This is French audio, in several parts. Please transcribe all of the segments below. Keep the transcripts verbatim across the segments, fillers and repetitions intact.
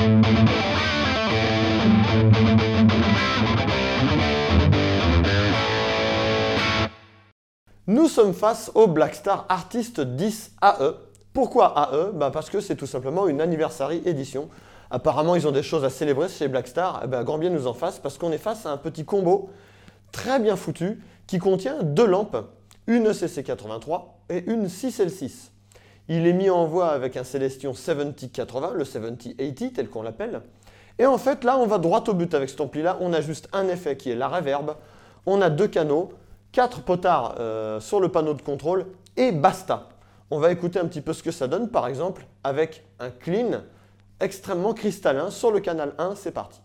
Nous sommes face au Blackstar Artist dix A E. Pourquoi A E? Ben parce que c'est tout simplement une Anniversary Edition. Apparemment, ils ont des choses à célébrer chez Blackstar. Eh ben, grand bien nous en fasse, parce qu'on est face à un petit combo très bien foutu qui contient deux lampes, une E C C quatre-vingt-trois et une six L six. Il est mis en voie avec un Celestion soixante quatre-vingts, le soixante quatre-vingts tel qu'on l'appelle. Et en fait, là, on va droit au but avec cet ampli-là. On a juste un effet qui est la reverb. On a deux canaux, quatre potards euh, sur le panneau de contrôle et basta. On va écouter un petit peu ce que ça donne, par exemple, avec un clean extrêmement cristallin sur le canal un. C'est parti.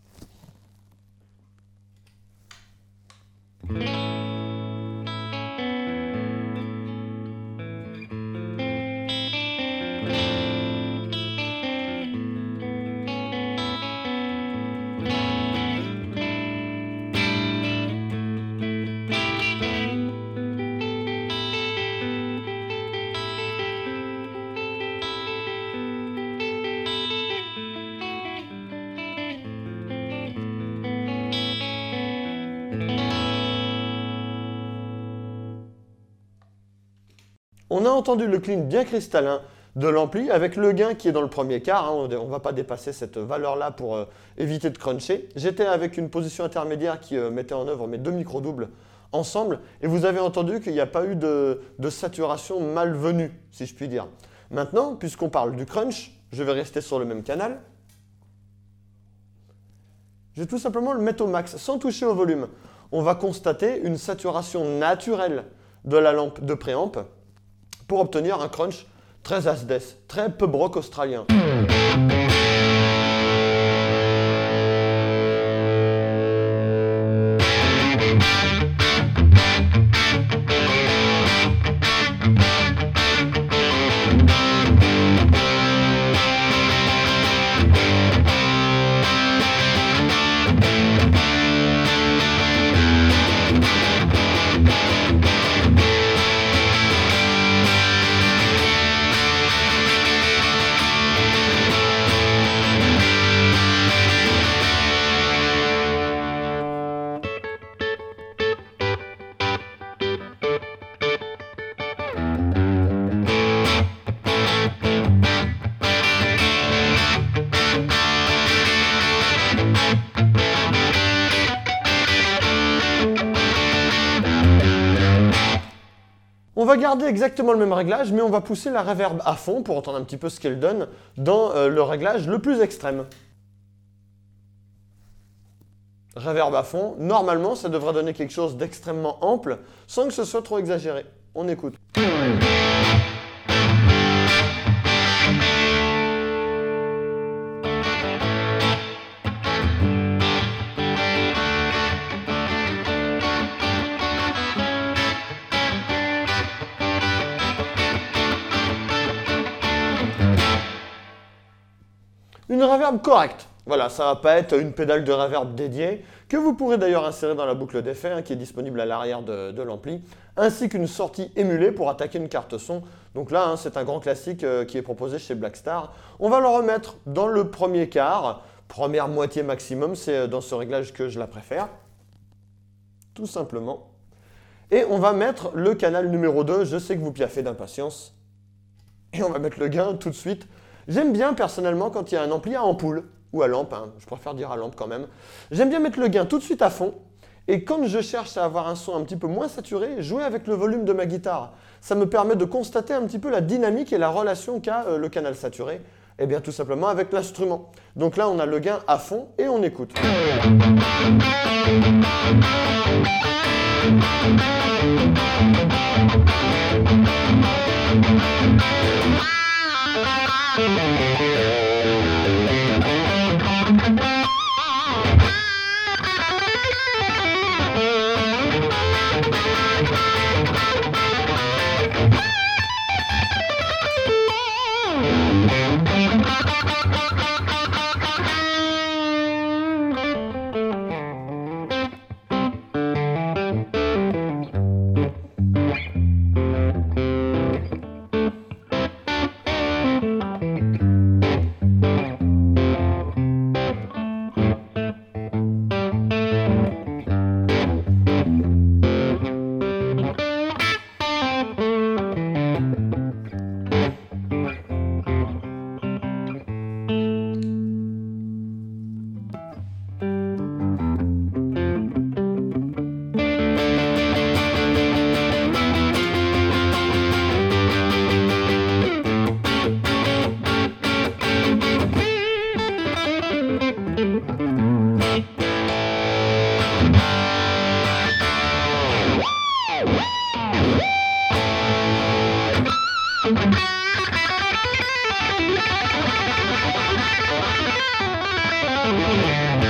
On a entendu le clean bien cristallin de l'ampli avec le gain qui est dans le premier quart. Hein, on ne va pas dépasser cette valeur-là pour euh, éviter de cruncher. J'étais avec une position intermédiaire qui euh, mettait en œuvre mes deux micro-doubles ensemble. Et vous avez entendu qu'il n'y a pas eu de, de saturation malvenue, si je puis dire. Maintenant, puisqu'on parle du crunch, je vais rester sur le même canal. Je vais tout simplement le mettre au max, sans toucher au volume. On va constater une saturation naturelle de la lampe de préamp pour obtenir un crunch très Asdes, très pub rock australien. On va garder exactement le même réglage, mais on va pousser la reverb à fond pour entendre un petit peu ce qu'elle donne dans euh, le réglage le plus extrême. Reverb à fond, normalement ça devrait donner quelque chose d'extrêmement ample sans que ce soit trop exagéré. On écoute. Une reverb correcte. Voilà, ça va pas être une pédale de reverb dédiée, que vous pourrez d'ailleurs insérer dans la boucle d'effet, hein, qui est disponible à l'arrière de, de l'ampli, ainsi qu'une sortie émulée pour attaquer une carte son. Donc là, hein, c'est un grand classique euh, qui est proposé chez Blackstar. On va le remettre dans le premier quart, première moitié maximum, c'est dans ce réglage que je la préfère, tout simplement. Et on va mettre le canal numéro deux, je sais que vous piaffez d'impatience, et on va mettre le gain tout de suite. J'aime bien personnellement quand il y a un ampli à ampoule, ou à lampe, hein, je préfère dire à lampe quand même. J'aime bien mettre le gain tout de suite à fond, et quand je cherche à avoir un son un petit peu moins saturé, jouer avec le volume de ma guitare. Ça me permet de constater un petit peu la dynamique et la relation qu'a euh, le canal saturé, et bien tout simplement avec l'instrument. Donc là on a le gain à fond et on écoute.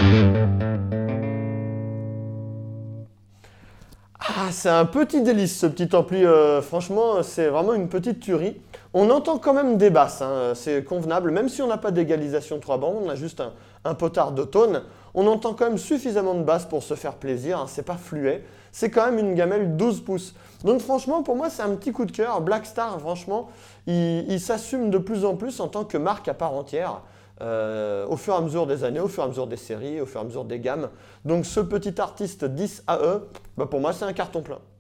Ah, c'est un petit délice ce petit ampli, euh, franchement c'est vraiment une petite tuerie. On entend quand même des basses, hein, c'est convenable, même si on n'a pas d'égalisation trois bandes, on a juste un, un potard de tone. On entend quand même suffisamment de basses pour se faire plaisir, hein, c'est pas fluet, c'est quand même une gamelle douze pouces. Donc franchement pour moi c'est un petit coup de cœur, Blackstar franchement il, il s'assume de plus en plus en tant que marque à part entière. Euh, au fur et à mesure des années, au fur et à mesure des séries, au fur et à mesure des gammes. Donc ce petit artiste dix A E, bah pour moi c'est un carton plein.